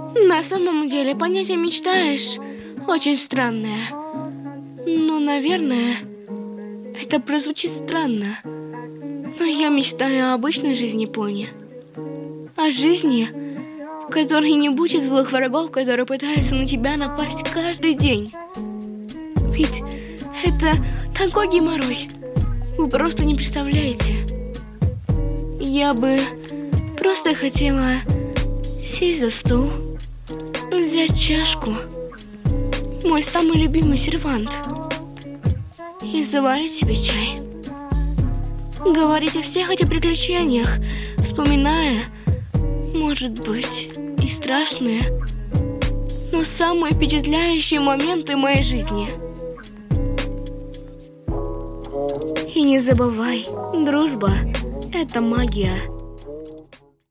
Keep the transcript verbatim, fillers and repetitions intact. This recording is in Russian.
На самом деле, понятие «мечтаешь» очень странное. Ну, наверное, это прозвучит странно. Но я мечтаю о обычной жизни пони. О жизни, в которой не будет злых врагов, которые пытаются на тебя напасть каждый день. Ведь это такой геморрой. Вы просто не представляете. Я бы просто хотела сесть за стол, взять чашку, мой самый любимый сервант, и заварить себе чай. Говорить о всех этих приключениях, вспоминая, может быть, и страшные, но самые впечатляющие моменты моей жизни. И не забывай, дружба – это магия.